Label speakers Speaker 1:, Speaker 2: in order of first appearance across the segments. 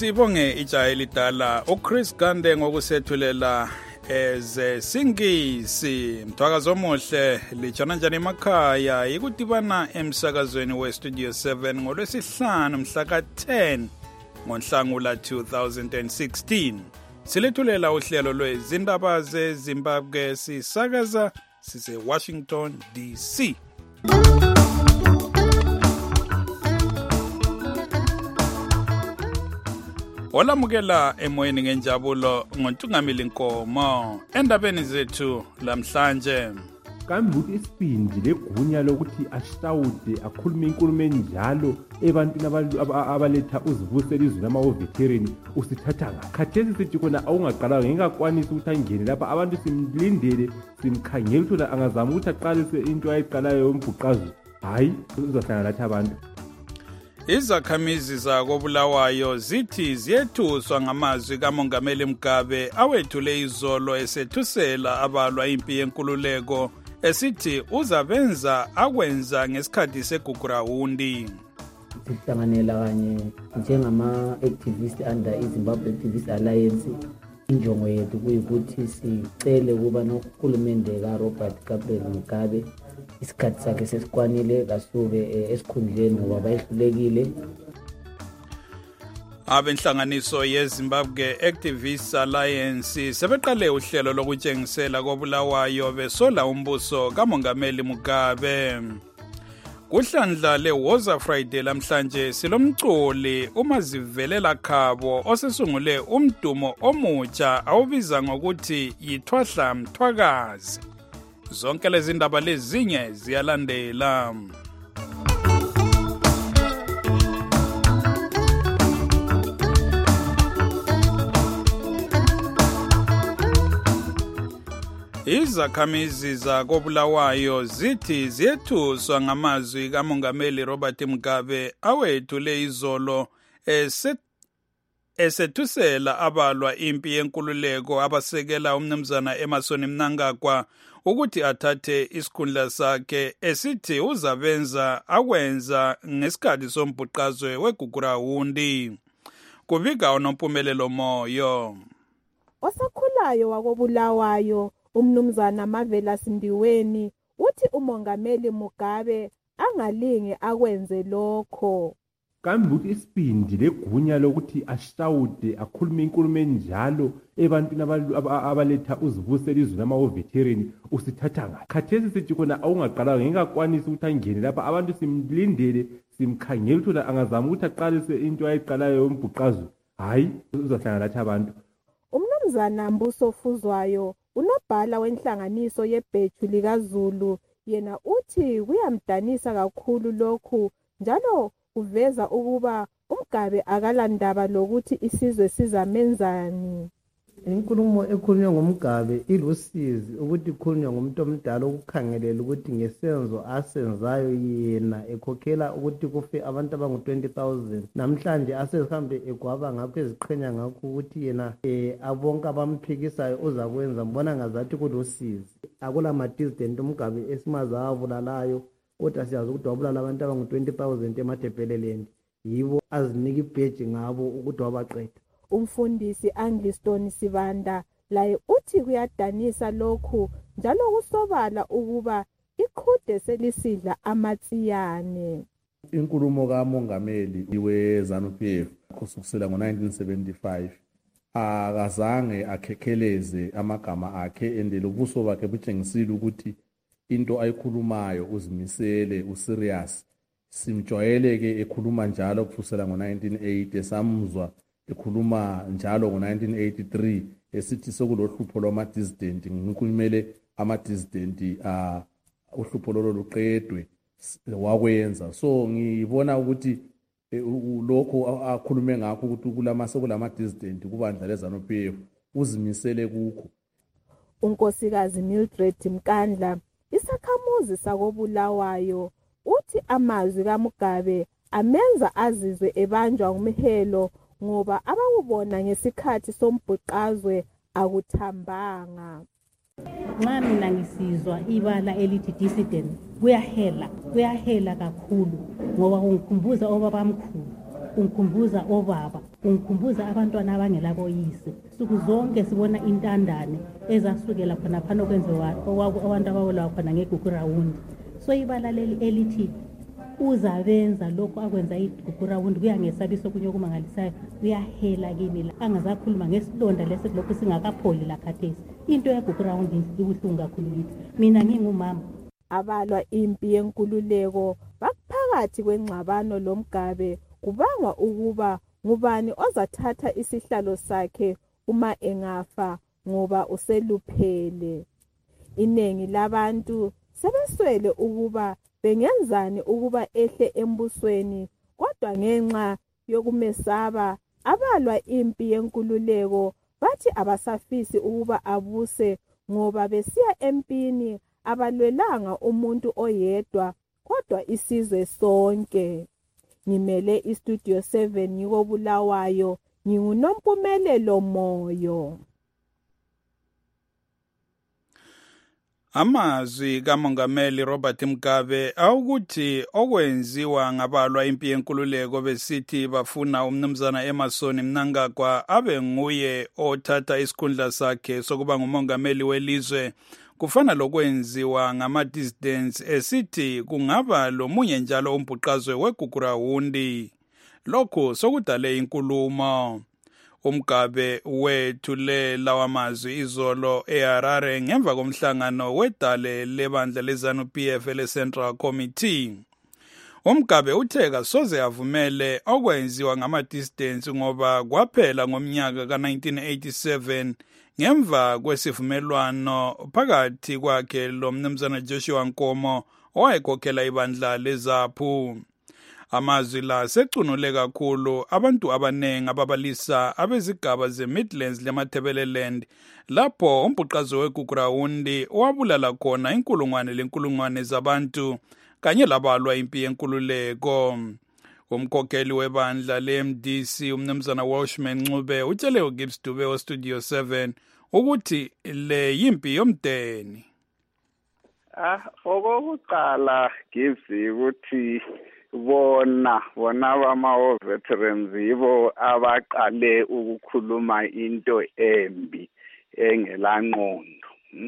Speaker 1: Sibonge ijayeli dala uChris Gande ngokusethulela ezesingisi. Mthwakazo omuhle lijana njani emakhaya ikudibana emsakazweni weStudio 7 ngolwesihlanu mhla ka-10 ngoNhlangula 2016. Silethulela uhlelo lwezindaba zeZimbabwe sisakaza sise Washington DC. Olamukela emoyeni ngenjabulo ngontungamili Nkomo endabeni zethu lamhlanje.
Speaker 2: Kambe ukuthi isibindi legunya lokuthi ashawude akhulume inkulumo enjalo ebantwini abaletha uzivusela izwi lama-veteran usithatha ngakhathesi sithi khona awungaqala ngekakwanisi ukuthi angene lapha abantu simlindele simkhangela ukuthi angazama ukuthi aqalise into ayiqalayo yombhuqazo hayi uzohlangana lathi abantu.
Speaker 1: Izakhamizi zakoBulawayo zithi ziyethuswa ngamazwi kaMongameli Mugabe awethule izolo esethusela abalwa impi yenkululeko esithi uzabenza akwenza ngesikhathi segugurawundi.
Speaker 3: Sihlanganela kanye njengama-activist under iZimbabwe Activist Alliance. Injongo yethu kuyikuthi sicele ukuba nohulumende kaRobert Gabriel Mugabe isikhathi sakhe sesikwanile kasuke esikhundleni ngoba bayehlulekile.
Speaker 1: Abenhlanganiso yeZimbabwe Activist Alliance sebeqale uhlelo lokutshengisela koBulawayo besola umbuso kaMongameli Mugabe. Kuhlandla leWoza Friday lamhlanje silomculi uMazivelela Khabo osesungule umdumo omutsha awubiza ngokuthi yithwahla mthwakazi. Zonke lezi ndaba lezinye ziyalandela. Izakhamizi zakoBulawayo zithi ziyethuswa ngamazwi kaMongameli Robert Mugabe awethule izolo esethusela abalwa impi yenkululeko abasekela umnumzana Emmerson Mnangagwa ukuthi athathe isikhundla sakhe esithi uzabenza akwenza ngesikhathi sombhuqazwe wegugurawundi. Kubika uNompumelelo Moyo.
Speaker 4: Osakhulayo wakoBulawayo umnumzana Mavela Sindiweni uthi uMongameli Mugabe angalinge akwenze lokho.
Speaker 2: Kambe ukuthi isibindi legunya lokuthi ashawude akhulume inkulumo enjalo ebantwini abaletha uzivusela izwi lama-veteran usithatha ngakhathesi sithi khona awungaqala ngekakwanisi ukuthi angene lapha abantu simlindele simkhangela ukuthi angazama ukuthi aqalise into ayiqalayo yombhuqazo hayi uzohlangana lathi abantu.
Speaker 4: Umnumzana Mbuso Fuzwayo unobhala wenhlanganiso yebheju likaZulu yena uthi kuyamdanisa kakhulu lokhu njalo uveza ukuba uMgabe akalandaba lokuthi isizwe sizamenzani.
Speaker 5: Inkulumo ekhulunywa ngomGabe ilusizi ukuthi ikhulunywa ngumuntu omdala ukukhangelela ukuthi ngesenzo asenzayo yena ekhokhela ukuthi kufe abantu abangu-20,000 namhlanje asehambe egwaba ngakho eziqhenya ngakho ukuthi yena abonke abamphikisayo uzakwenza mbona ngazathi kulusizi. Akula ma-dissident uMgabe esimazi awabulalayo kodwa siyazi ukuthi wabulala abantu abangu-20,000 eMathebeleland yibo azinika ibheji ngabo ukuthi wabaqeda.
Speaker 4: Umfundisi Angliston Sivanda laye uthi kuyadanisa lokhu njalo kusobala ukuba ikhude selisidla amatsiyane.
Speaker 6: Inkulumo kaMongameli weZANU-PF kusukela ngo-1975 akazange akhekheleze amagama akhe endele ubuso bakhe butshengisile ukuthi into ayikhulumayo uzimisele userious. Simjwayeleke ekhuluma njalo kusukela ngo-1980 samuzwa ekhuluma njalo ngo-1983 esithi sekulohlupho lwama-dissident ngikumele ama-dissident uhlupho lolo luqedwe wakwenza. So ngibona ukuthi lokho akhulume ngakho ukuthi sekulama-dissident kubandla leZANU-PF uzimisele kukho.
Speaker 4: Unkosikazi Mildred Mkandla isakhamuzi sakoBulawayo uthi amazwi kaMugabe amenza azizwe ebanjwa umhelo ngoba abakubona ngesikhathi sombhuqazwe akuthambanga.
Speaker 7: Nxa mina ngisizwa ibala elithi dissident kuyahela kakhulu ngoba kungikhumbuza obabamkhulu ungikhumbuza obaba, ungikhumbuza abantwana abangelaboyise. Suku zonke sibona intandane ezasukela khona phana okwenziwa abantu ababulawa khona ngeGugurawundi. So ibala leli elithi uzabenza lokho akwenza iGugurawundi kuyangesabiso kunye okumangalisayo, kuyahela kimi la. Angazakhuluma ngesilonda lesi lokho singakapholi la khathesi. Into yeGugurawundi ibuhlungu kakhulu kithi. Mina ngingumama.
Speaker 4: Abalwa impi yenkululeko baphakathi kwengxabano loMgabe kubangwa ukuba ngubani ozathatha isihlalo sakhe uma engafa ngoba useluphele. Iningi labantu sebeswele ukuba bengenzani ukuba ehle embusweni, kodwa ngenxa yokumesaba abalwa impi yenkululeko bathi abasafisi ukuba abuse ngoba besiya empini abalwelanga umuntu oyedwa kodwa isizwe sonke. Ngimele iStudio 7 ngikobulawayo, nginguNompumelelo Moyo.
Speaker 1: Amazwi kaMongameli Robert Mugabe awukuthi okwenziwa ngabalwa impi yenkululeko besithi bafuna umnumzana Emmerson Mnangagwa abe nguye othatha isikhundla sakhe sokuba ngumongameli welizwe kufana lokwenziwa ngama-dissidents esithi kungaba lomunye njalo umbhuqazwe weGugurawundi. Lokhu sokudale inkulumo. uMgabe wethule lawa mazwi izolo eHarare ngemva komhlangano wedale lebandla leZANU-PF le-Central Committee. uMgabe uthe kasoze avumele okwenziwa ngama-dissidents ngoba kwaphela ngomnyaka ka-1987 ngemva kwesivumelwano phakathi kwakhe lo mnumzana Joshua Nkomo owayekhokhela ibandla leZAPU. Amazwi la secunule kakhulu abantu abanengi ababalisa abezigaba ze-Midlands lemathebeleland lapho umbhuqazwe weGugurawundi wabulala khona inkulungwane zabantu kanye labalwa impi yenkululeko. Umkhokheli webandla le-MDC umnumzana Welshman Ncube utshele uGibbs Dube weStudio 7 ukuthi le yimpi yomdeni.
Speaker 8: Okokuqala Gibbs ukuthi bona bama veterans yibo abaqale ukukhuluma into embi engelangqondo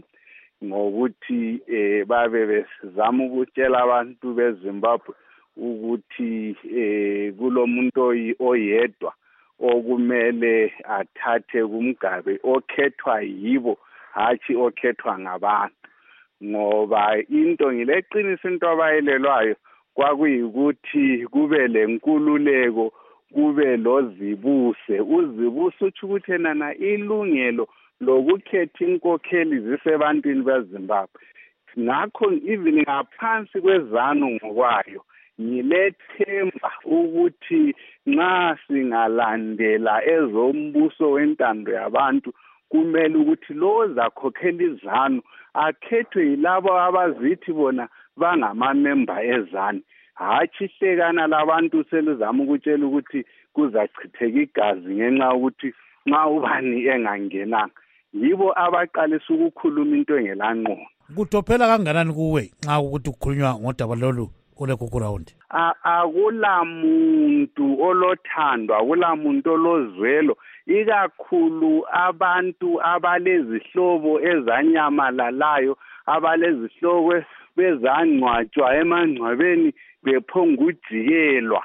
Speaker 8: ngokuthi babe bezama ukutshela abantu beZimbabwe ukuthi kulomuntu oyedwa okumele athathe kuMgabe okhethwa yibo hathi okhethwa ngabantu, ngoba into ngileqinisa into abayelelwayo kwakuyikuthi kube lenkululeko kube lozibuse. Uzibuse uthi ukuthi nana ilungelo lokukhetha inkokheli zisebantwini beZimbabwe. Ngakho even ngaphansi kwezanu ngokwayo ngilethemba ukuthi nxa singalandela ezombuso wentando yabantu kumele ukuthi lo zakhokhela izanu akhethwe yilabo abazithi bona bangamamemba ezanu, hatshi hlekana labantu seluzama ukutshela ukuthi kuzachitheka igazi ngenxa ukuthi nxa ubani engangenanga. Yibo abaqalisa ukukhuluma into engelangqondo.
Speaker 9: Kutophela kanganani kuwe nxa ukuthi kukhulunywa ngodaba lolu oleGugurawundi?
Speaker 8: Akula muntu olothandwa, akula muntu olozwelo, ikakhulu abantu abalezihlobo ezanyamalalayo, abalezihlobo bezangcwatshwa emangcwabeni bephonga ujikelwa.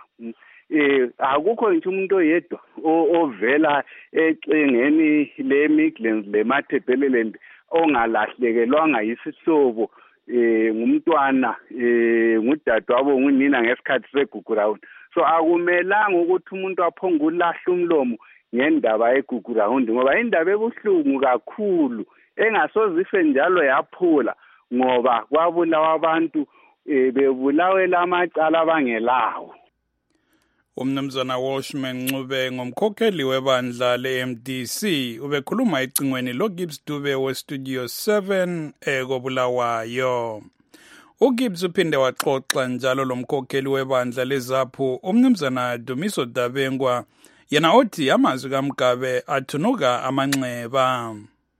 Speaker 8: Akukho nje umuntu oyedwa ovela ecengeni le-Midlands lemathebeleland ongalahlekelwanga yisihlobo ngumntwana ngudadewabo ngunina ngesikhathi seGugurawundi. So akumelanga ukuthi umuntu aphonga ulahla umlomo ngendaba yeGugurawundi ngoba indaba ebuhlungu kakhulu engasoze ife njalo yaphula ngoba kwabulawa abantu bebulawela amacala abangelawo.
Speaker 1: Umnumzana Welshman Ncube ngomkhokheli webandla le-MDC ubekhuluma ecingweni loGibbs Dube weStudio 7 ekobulawayo. uGibbs uphinde waxoxa njalo lomkhokheli webandla leZAPU umnumzana Dumiso Dabengwa yena othi amazwi kaMgabe athunuka amanxeba.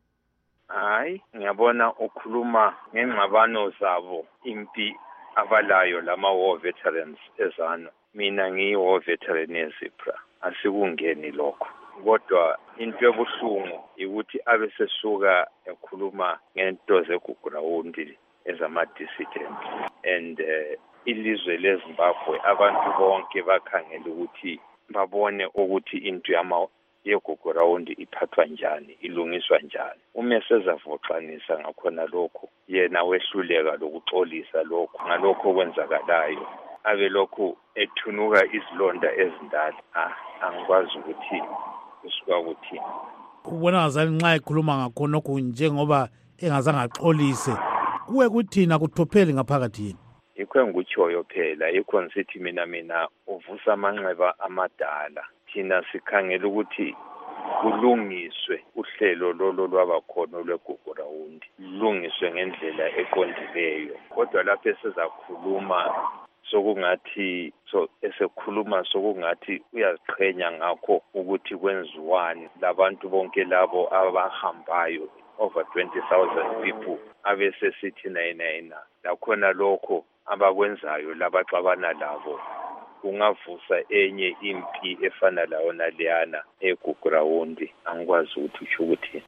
Speaker 10: Hayi, ngiyabona ukhuluma ngengxabano zabo impi abalayo lama war veterans ezanu. mina ngiyi-war veteran ye-Zipra asikungeni lokho kodwa into ebuhlungu ukuthi abe sesuka ekhuluma ngento zegugrawundi ezama-dissident and ilizwe leZimbabwe abantu bonke bakhangela ukuthi babone ukuthi into yegugrawundi iphathwa njani ilungiswa njani uma sezavoxanisa ngakhona lokho yena wehluleka lokuxolisa lokho ngalokho kwenzakalayo abe lokhu ethunuka izilonda ezindala angikwazi ukuthi kusuka ukuthini
Speaker 9: ubona ngazani nxa ekhuluma ngakhonokho njengoba engazange axolise kuwe kuthina kuthopheli ngaphakathi yini
Speaker 10: yikho engikutshoyo phela yikho ngisithi mina uvusa amanxeba amadala thina sikhangela ukuthi kulungiswe uhlelo lolo lwabakhona lwegugrawundi lulungiswe ngendlela eqondileyo kodwa lapho esizakhuluma sokungathi esekhuluma sokungathi uyaziqhenya ngakho ukuthi kwenziwani labantu bonke labo abahambayo over 20,000 people abesesithi nayina lakhona lokho abakwenzayo labaxabana labo kungavusa enye impi efana layo naleyana egugrawundi angikwazi ukuthi usho ukuthi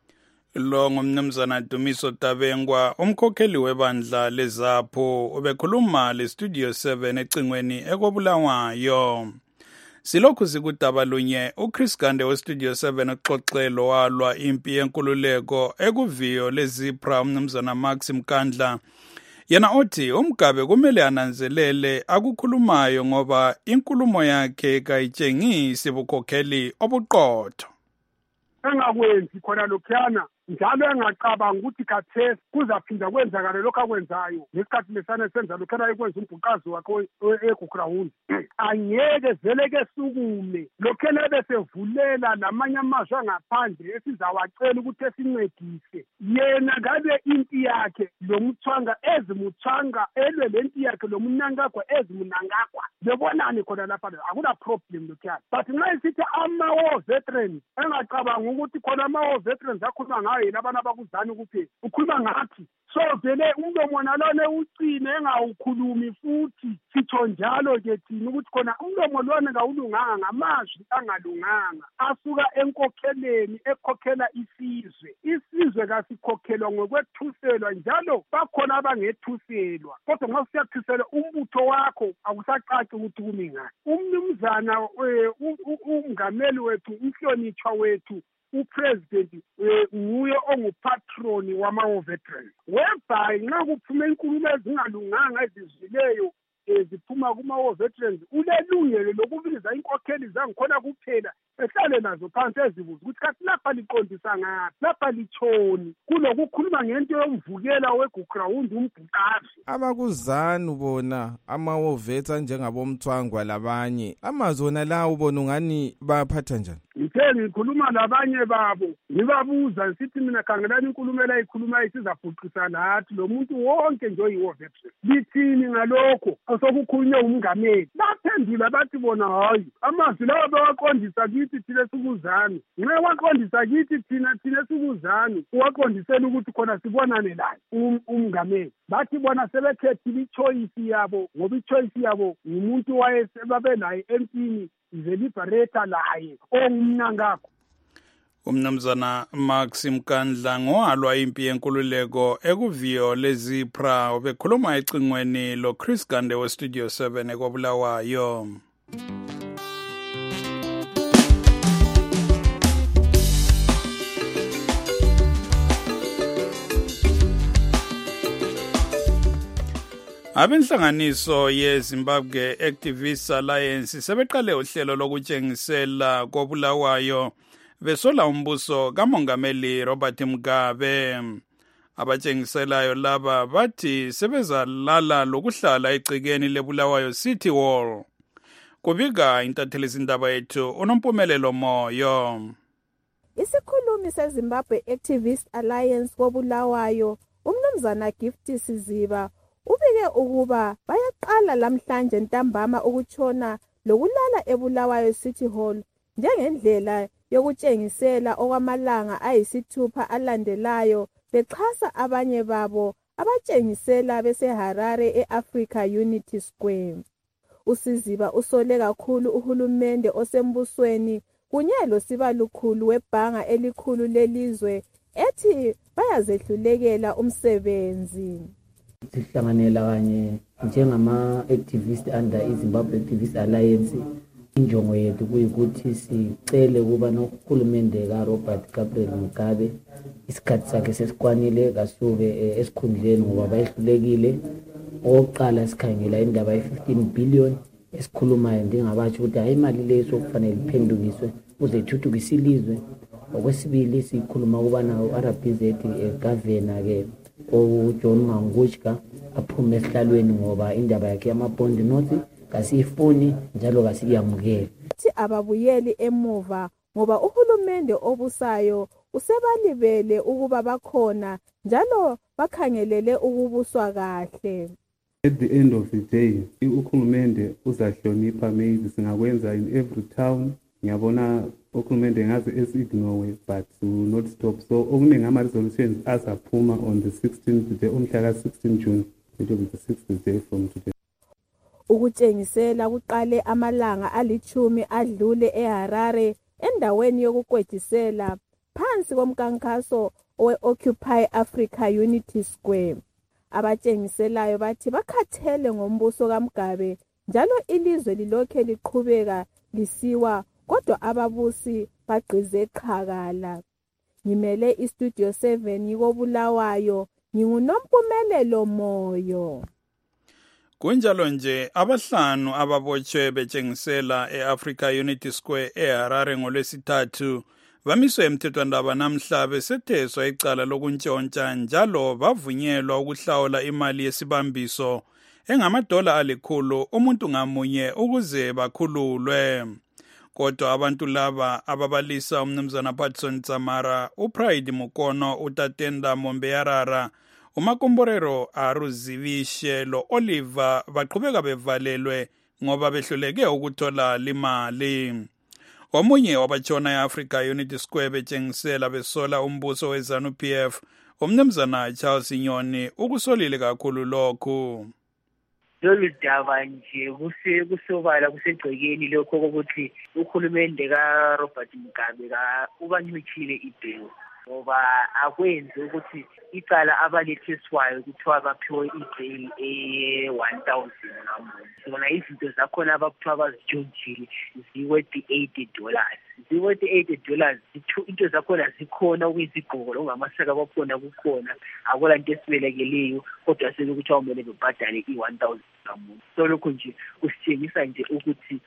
Speaker 1: lo ngumnumzana Dumiso Tabengwa umkhokheli webandla leZAPHO ubekhuluma leStudio 7 ecingweni ekobulawayo silokhu sikudaba lunye uChris Gande weStudio 7 uxoxelo walwa impi yenkululeko ekuviyo leZipra umnumzana Max Mkandla yena othi umgabe kumele ananzelele akukhulumayo ngoba inkulumo yakhe kayitshengisi bukhokheli obuqotho
Speaker 11: engakwenzi khona lokhuyana njalo engacabanga ukuthi khathesi kuzaphinda kwenzakala lokho akwenzayo ngesikhathi lesana senza lokhuyana ekwenza umbhuqazi wakhe egugrawundi angeke vele-ke sukume lokhuyana besevulela namanye amazwe angaphandle esizawacela ukuthi esincedise yena ngabe impi yakhe lo muthwanga ezimuthwanga elwe le mpi yakhe lo munangagwa ezimunangagwa bebonani khona lapha akuna problem lokhuyana but nxa isithi ama-war veterans engacabanga ukuthi khona ama-war veterans akhuluma ngayo yena abantu abakuzani kuphela ukhuluma ngathi so vele umlomo nalone ucine engawukhulumi futhi sitho njalo-ke thina ukuthi khona umlomo lona ngawulunganga ngamazwi angalunganga asuka enkokheleni ekhokhela isizwe kasikhokhelwa ngokwethuselwa njalo bakhona abangethuselwa kodwa nxa siyathuselwa umbutho wakho akusacaci ukuthi kumi ngani umnumzana umngameli wethu umhlonitshwa wethu upresident nguye ongupatroni wama-war veterans whereby nxa kuphume inkulumo ezingalunganga ezizwileyo ziphuma kuma-war veterans ulelungelo lokubiza inkokheli zangikhona kuphela ehlale nazo phansi ezibuza ukuthi kathi lapha liqondisa ngaphi lapha litshoni kulokukhuluma ngento yomvukela wegugrawundi umbhuqazi
Speaker 12: abakuzanu bona ama-war vets anjengabomthwangwa labanye amazwi wona la ubona ungani baphatha njani
Speaker 11: ngithe ngikhuluma labanye babo ngibabuza ngisithi mina khangelani inkulumo elayikhuluma isizabhuqisa nathi lo muntu wonke nje oyi-war veteran lithini ngalokho osokukhulunywe umngameli baphendula bathi bona hayi amazwi lawo bewaqondisa kithi thina sikuzani nxa waqondisa kithi thina sikuzani uwaqondisela ukuthi khona sibonane laye umngameli bathi bona sebekhethile ichoice yabo ngoba ichoice yabo ngumuntu wayesebabe naye empini izeliberator laye ongumnangakho
Speaker 1: umnumzana Max Mkandla ngowalwa impi yenkululeko ekuviyo leZipra ubekhuluma ecingweni lo Chris Gande weStudio 7 ekobulawayo Abenhlanganiso yeZimbabwe Activists Alliance sebeqale uhlelo lokutshengisela kobulawayo besola umbuso kamongameli Robert Mugabe abatshengiselayo laba bathi sebezalala lokuhlala egcekeni lebulawayo City Hall kubika intatheli izindaba yethu unompumelelo moyo
Speaker 4: isikhulumi seZimbabwe Activists Alliance kobulawayo umnumzana Gift Siziba ubike ukuba bayaqala lamhlanje ntambama ukutshona lokulala ebulawayo City Hall njengendlela yokutshengisela okwamalanga ayisithupha alandelayo bexhasa abanye babo abatshengisela beseHarare eAfrica Unity Square. uSiziba usole kakhulu uhulumende osembusweni kunye losibalukhulu webhanga elikhulu lelizwe ethi bayazehlulekela umsebenzi.
Speaker 3: Sihlanganela kanye njengama-activist under iZimbabwe Activist Alliance. Injongo yethu kuyikuthi sicele ukuba nohulumende kaRobert Gabriel Mugabe isikhathi sakhe sesikwanile kasuke esikhundleni ngoba bayehlulekile. Oqala sikhangela indaba ye-15 billion esikhulumayo ndingabatsho ukuthi hayi imali leso kufanele iphendukiswe ukuze ithuthukise ilizwe. Okwesibili sikhuluma ukubana u-RBZ governor-ke uJohn Mangudya aphume esihlalweni ngoba indaba yakhe yamabond nothi kasiyifuni njalo kasiyamukele.
Speaker 4: Thi ababuyeli emuva ngoba uhulumende obusayo usebalibele ukuba bakhona njalo bakhangelele ukubuswa kahle.
Speaker 13: At the end of the day, uhulumende uzahlonipha maybe singakwenza in every town. Ngiyabona uhulumende ngaze esignore but will not stop. So okuningi ama-resolutions azaphuma on the 16th day, umhla ka-16 June. It will be the 6th day from today.
Speaker 4: Ukutshengisela kuqale amalanga alithumi adlule eHarare endaweni yokukwejisela phansi komkankaso owe-Occupy Africa Unity Square. Abatshengiselayo bathi bakhathele ngombuso kaMugabe njalo ilizwe lilokhe liqhubeka lisiwa kodwa ababusi bagqize qhakala. Ngimele iStudio 7 yikoBulawayo nginguNompumelelo Moyo.
Speaker 1: Kunjalo nje abahlanu ababotshwe betshengisela eAfrica Unity Square eHarare ngolwesithathu bamiswe emthethwandaba namhla besetheswa icala lokuntshontsha njalo bavunyelwa ukuhlawula imali yesibambiso engamadola $100 umuntu ngamunye ukuze bakhululwe. Kodwa abantu laba ababalisa umnumzana Patson Tsamara, uPride Mukono, uTatenda Mombeyarara, uMakomborero Aruzivishe lo Oliver baqhubeka bevalelwe ngoba behluleke ukuthola limali. Omunye wabatshona eAfrica Unity Square betshengisela besola umbuso weZANU-PF, umnumzana Charles Nyoni, ukusolile kakhulu lokhu.
Speaker 14: Lolu daba nje kusobala kusegcekeni lokho ukuthi uhulumende kaRobert Mugabe ubanyuthile ibhelu ngoba akwenzi ukuthi icala abalethiswayo kuthiwa baphiwe ibail e-$1,000 ngamunye. Sona izinto zakhona abakuthiwa bazijontshile ziworth $80. Ziworth $80 into zakhona zikhona okuyizigqoko longamasaka bakhona kukhona akula nto esibelekeleyo kodwa sekuthiwa kumele bebhadale i-$1,000 ngamunye. So lokho nje kusitshengisa nje ukuthi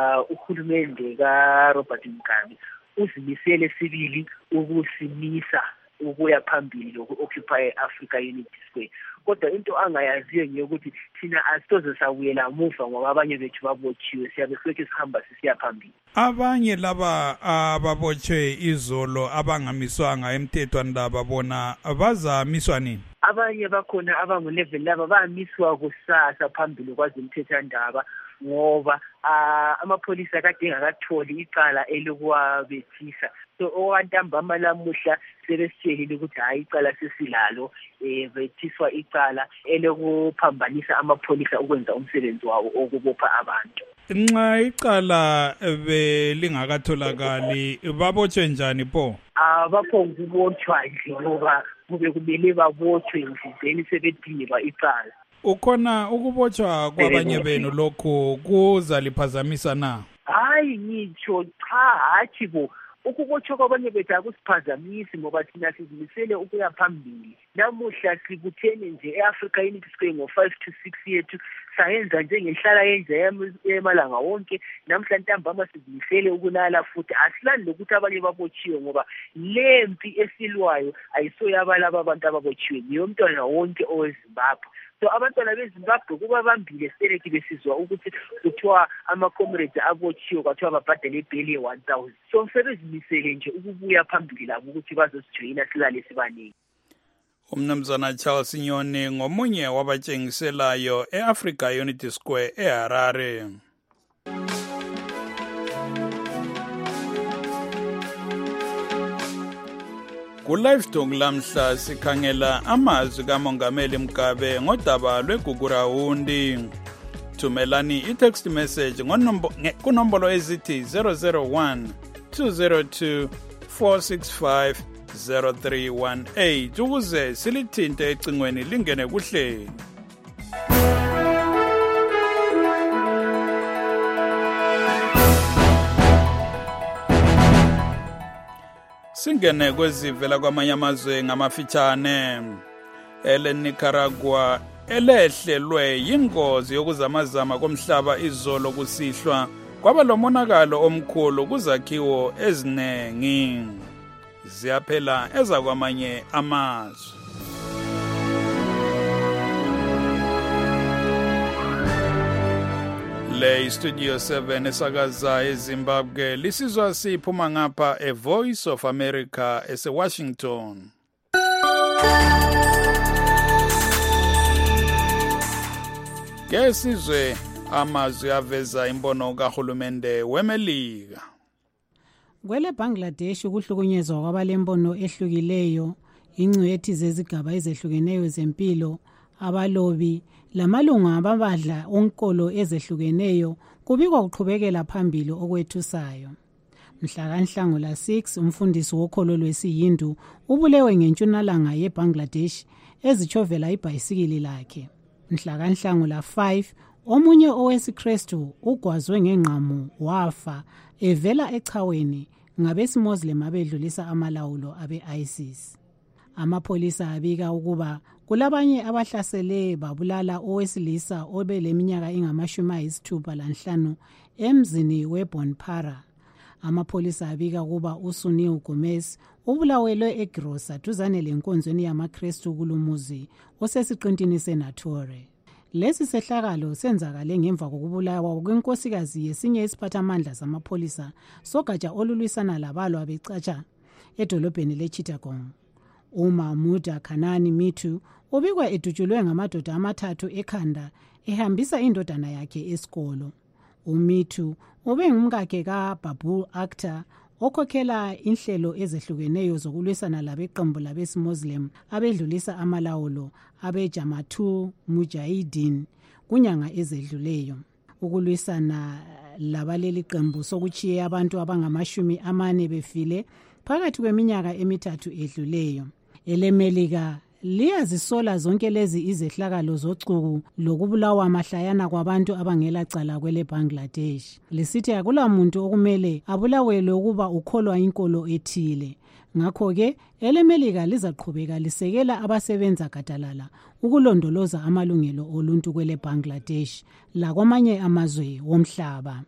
Speaker 14: uhulumende kaRobert Mugabe uzimisele sibili ukusimisa ukuya phambili loku-Occupy Africa Unity Square. Kodwa into angayaziyo ngiyokuthi thina asitoze sabuyela muva ngoba abanye bethu babotshiwe siyabe silokhu sihamba sisiya phambili.
Speaker 1: Abanye laba ababotshwe izolo abangamiswanga emthethwandaba bona bazamiswa nini?
Speaker 14: Abanye bakhona abangu-11 laba bamiswa kusasa phambili kwazemthethwandaba ngoba amapholisa kade engakatholi icala elokuwabethisa. So owantambama lamuhla sebesitshelile ukuthi hayi icala sesilalo bethiswa icala elokuphambanisa amapholisa ukwenza umsebenzi wawo okubopha abantu.
Speaker 1: Nxa icala belingakatholakali babotshwe njani po?
Speaker 14: Abakubotshwa nje ngoba kube kumele babotshwe nje sebedingelwa icala.
Speaker 1: Ukhona ukubotshwa kwabanye benu lokho kuzaliphazamisa na?
Speaker 14: Hayi ngitsho cha hathi bo ukubotshwa kwabanye bethu akusiphazamisi ngoba thina sizimisele ukuya phambili. Namuhla sikuthene nje eAfrica Unity Square ngo-5 to 6 yethu sayenza njengenhlala yenze emalanga wonke. Namhla ntambama sizimisele ukulala futhi asilani lokuthi abanye babotshiwe ngoba lempi esilwayo ayisoyabalaba abantu ababotshiwe ngiyomntwana wonke oweZimbabwe. So abantwana beZimbabwe kuba bambile seleki besizwa ukuthi kuthiwa ama-comrades abotshiwe kwathiwa babhadale ibheli ye-$1,000. So sebezimisele nje ukubuya phambili labo ukuthi bazosijoyina silale sibaningi.
Speaker 1: Umnumzana Charles Nyoni ngomunye wabatshengiselayo eAfrica Unity Square eHarare. Ku-Live Talk lamhla sikhangela amazwi kaMongameli Mugabe ngodaba lweGugurawundi. thumelani i-text message kunombolo ezithi 001 202 465 0318 ukuze silithinte ecingweni lingene kuhleli. Singene kwezivela kwamanye amazwe ngamafitshane. Nicaragua elehlelwe yingozi yokuzamazama komhlaba izolo kusihlwa kwaba lomonakalo omkhulu kuzakhiwo ezinengi. Ziyaphela ezakwamanye amazwe. Le Studio 7 esakaza eZimbabwe lisizwa siphuma ngapha eVoice of America eseWashington. Kesizwe amazwe aveza imbono kahulumende weMelika.
Speaker 15: Kwele Bangladesh ukuhlukunyezwa kwabalembono ehlukileyo, ingcwethi zezigaba ezehlukeneyo zempilo, abalobi lamalunga ababadla onkolo ezehlukeneyo kubikwa kuqhubekela phambili okwethusayo. Mhla kaNhlangula 6 umfundisi wokholo lwesiHindu ubulewe ngentshumalanga yeBangladesh ezichovela ibhayisikili lakhe. Mhla kaNhlangula 5 omunye owesiKristu ugwazwe ngengqamu wafa evela echaweni ngabesimozlem abedlulisa amalawulo abe-ISIS. Amapholisa abika ukuba kulabanye abahlasele babulala owesilisa obeleminyaka engama-65 emzini weBonpara. Amapholisa abika ukuba uSunil Gomez ubulawelwe eGrosa duzane lenkonzweni yamaKristu kulumuzi osesiqintini seNatore. Lesi sehlakalo senzakale ngemva kokubulawa kwenkosikazi yesinye isiphathamandla samapholisa sogatsha olulwisana labalwa becatsha edolobheni leChittagong. uMahmuda Khanani Mitu ubikwa edutshulwe ngamadoda amathathu ekhanda ehambisa indodana yakhe esikolo. uMitu ubengumkakhe kaBabu Akhtar okhokhela inhlelo ezehlukeneyo zokulwisana labeqembu labesimozlem abedlulisa amalawulo abeJamaatul Mujahideen kunyanga ezedluleyo. Ukulwisana labaleli qembu sokuchiye abantu abangama-40 befile phakathi kweminyaka emithathu edluleyo. EleMelika liyazisola zonke lezi izehlakalo zochuku lokubulawa mahlayana kwabantu abangela cala kwele Bangladesh. Lisithi akula muntu okumele abulawelwe ukuba ukholwa inkolo ethile. Ngakho-ke eleMelika lizaqhubeka lisekela abasebenza gadalala ukulondoloza amalungelo oluntu kwele Bangladesh lakwamanye amazwe womhlaba.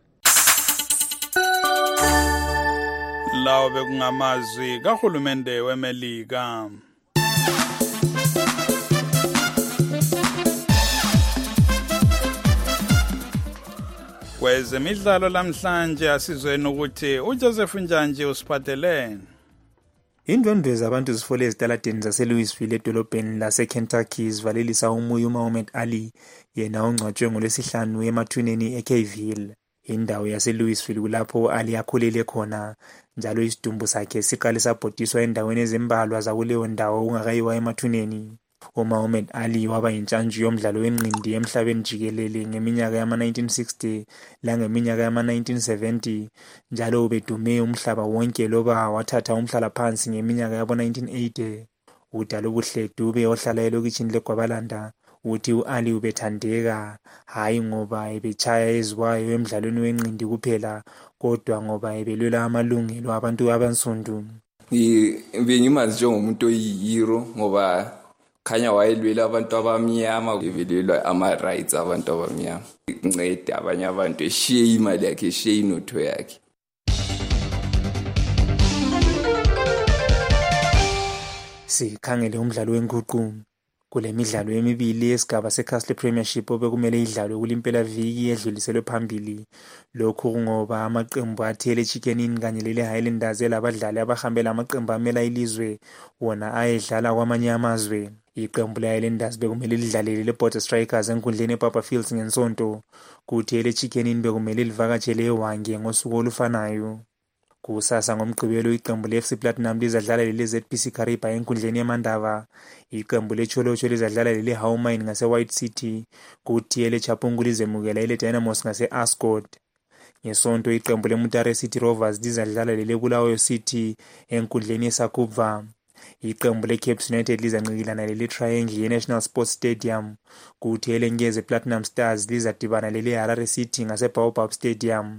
Speaker 1: Lawo bekungamazwi kahulumende weMelika. Kwezemidlalo lamhlanje asizweni ukuthi uJoseph Njanje usiphathelene.
Speaker 16: Indwendwe zabantu zifole ezitaladeni zaseLouisville edolobheni laseKentucky zivalelisa umuya uMuhammad Ali yena ongcwatshwe ngoLwesihlanu emathuneni eKayville. Indawo yaseLouisville kulapho Ali akhulele khona njalo isidumbu sakhe siqale sabhodiswa endaweni ezimbalwa zakuleyo ndawo ungakayiwa emathuneni. uMuhammad Ali waba yintshantshu yomdlalo wenqindi emhlabeni jikelele ngeminyaka yama-1960 langeminyaka yama-1970 njalo ubedume umhlaba wonke loba wathatha umhlala phansi ngeminyaka yabo-1980. Udala ubuhledu ube ohlala elokitshini leGwabalanda uthi u-Ali ubethandeka hayi ngoba ebetshaya ezwayo emdlalweni wenqindi kuphela kodwa ngoba ebelwela amalungelo abantu abansundu.
Speaker 17: Bengimazi njengomuntu oyihero ngoba khanya wayelwela abantu abamnyama ebelwela ama-rights abantu abamnyama inceda abanye abantu eshiye imali yakhe eshiye inotho yakhe.
Speaker 16: Sikhangele umdlalo wenguqu kule midlalo emibili yesigaba seCastle Premiership obekumele idlalwe kulimpelaviki edluliselwe phambili. Lokhu ngoba amaqembu athele Chicken Inn kanye lele Highlanders elabadlali abahambela amaqembu amela ilizwe wona ayedlala kwamanye amazwe. Iqembu le-Highlanders bekumele lidlalele le-Border Strikers enkundleni ePapa Fields ngensonto kuthi ele Chicken Inn bekumele livakatshele eWange ngosuku olufanayo. Kusasa ngomgqibelo iqembu le-FC Platinum lizadlala lele-ZPC Kariba enkundleni yemandava. Iqembu le-Cholocho lizadlala lele-Howmine ngase-White City, kuthi ele-Chapungu lizemukela ele-Dynamos ngase-Ascot. Ngesonto iqembu le-Mutare City Rovers lizadlala lele-Bulawayo City enkundleni yeSakubva. Iqembu le-Cape United lizancikilana lele-Triangle ye-National Sports Stadium, kuthi ele-Ngeze Platinum Stars lizadibana lele-Harare City ngase-Baobab Stadium.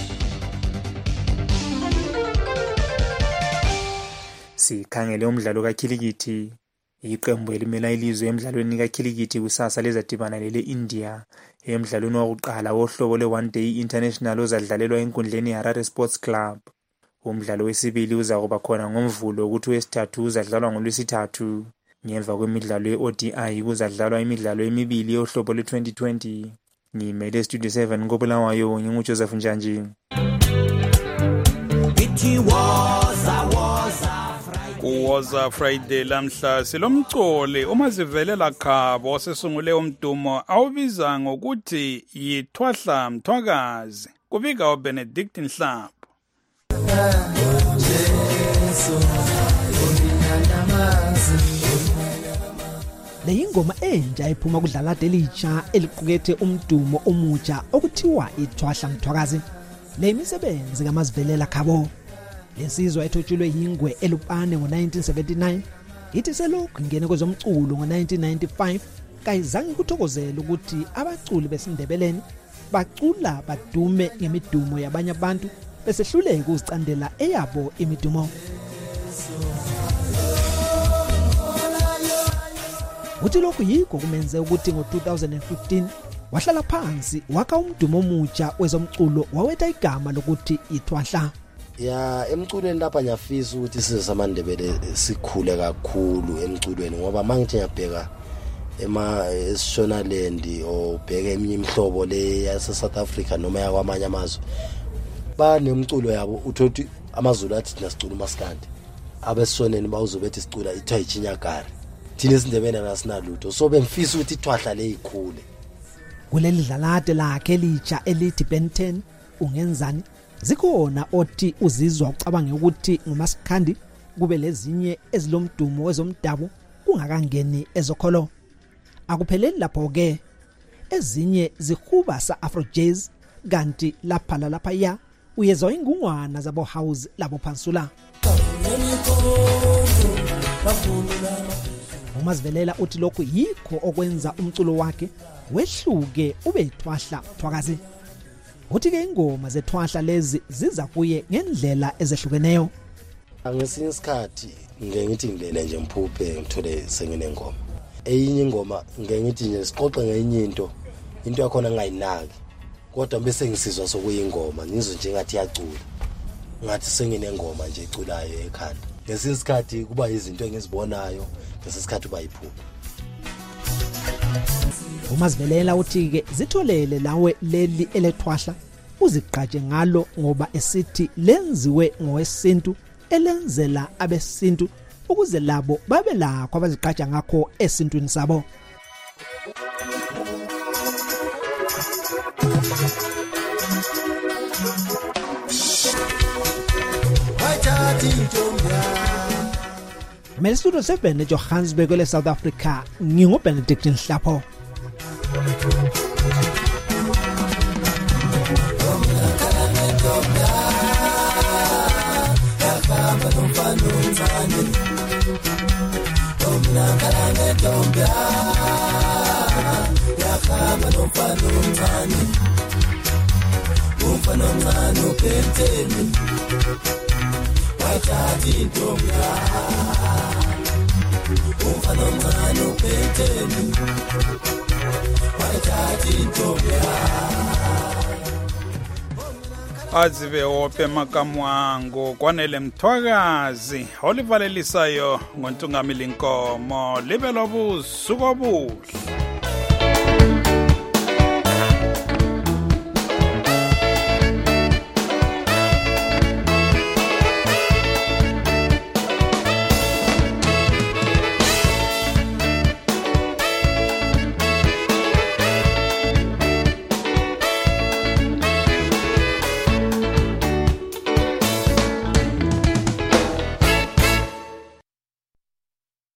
Speaker 16: Sikhangele umdlalo kakhilikithi. Iqembu elimela ilizwe emdlalweni kakhilikithi kusasa lizadibana lele-India emdlalweni wokuqala wohlobo le-One Day International ozadlalelwa enkundleni ye-Harare Sports Club. Umdlalo wesibili uzakuba khona ngoMvulo, ukuthi wesithathu uzadlalwa ngoLwesithathu. Ngemva kwemidlalo ye-ODI kuzadlalwa imidlalo emibili yohlobo le-2020. Ngimele Studio 7 ngoBulawayo, nginguJoseph Njanji.
Speaker 1: Kuwoza Friday lamhla silomcoli uMazivelela Khabo osesungule umdumo awubiza ngokuthi yithwahla mthwakazi. Kubika uBenedict Nhlapho.
Speaker 18: Le yingoma entsha ephuma kudlala delitsha eliqukethe umdumo omutsha okuthiwa ithwahla mthwakazi. Le misebenzi kaMazivelela Khabo lensizwa ethotshulwe yingwe eLupane ngo-1979 ithi selokhu ingene kwezomculo ngo-1995 kayizange kuthokozela ukuthi abaculi besindebeleni bacula badume ngemidumo yabanye abantu besehluleka ukuzicandela eyabo imidumo. Uthi lokhu yikho kumenze ukuthi ngo-2015 wahlala phansi wakha umdumo omutsha wezomculo wawetha igama lokuthi ithwahla.
Speaker 19: Ya emculweni lapha ngiyafisa ukuthi size samandebele sikhule kakhulu emculweni, ngoba mangithi ngiyabheka eShonaland obheka eminye imihlobo le yase South Africa noma yakwamanye amazwe, banemculo yabo uthothi amaZulu athi thina sicula umaskandi, abesoneni bawuzobethi sicula ithiwa ichinyagari, thina isindebele nasinalutho. So bengifisa ukuthi ithwahla le ikhule.
Speaker 18: Kuleli dlalade lakhe elitsha elithi Ben 10 ungenzani zikhona othi uzizwa ucabange ukuthi ngumaskandi kube lezinye ezilomdumo wezomdabu kungakangeni ezokholo. Akupheleli lapho ke, ezinye zihuba sa-Afro Jazz, kanti lapha lalapha ya uyezwa ingungwana zabo house labo phansula. uMazivelela uthi lokhu yikho okwenza umculo wakhe wehluke ube ithwahla mthwakazi. Uthi ke ingoma zethwahla lezi ziza kuye ngendlela ezehlukeneyo.
Speaker 19: Ngesinye isikhathi ngithi ngilele nje mphuphe ngithole senginengoma. Eyinye ingoma ngithi nje siqoqe ngenye into yakhona ngayinaki, kodwa bese ngisizwa sokuyingoma ngizwe nje ngathi iyacula, ngathi senginengoma nje iculayo ekhanda. Ngesinye isikhathi kuba izinto engizibonayo, ngesinye isikhathi kuba yiphupho.
Speaker 18: uMazivelela uthi ke zitholele lawe leli elethwahla uzigqaje ngalo, ngoba esithi lenziwe ngowesintu elenzela abesintu ukuze labo babe lakho abazigqaja ngakho esintwini sabo. Mele Studio 7 eJohannesburg le South Africa, nginguBenedict Nhlapho.
Speaker 1: azive ophe makamuango kwanele mthwakazi olivalelisayo ngontungamili inkomo libe lobusuku obuhle.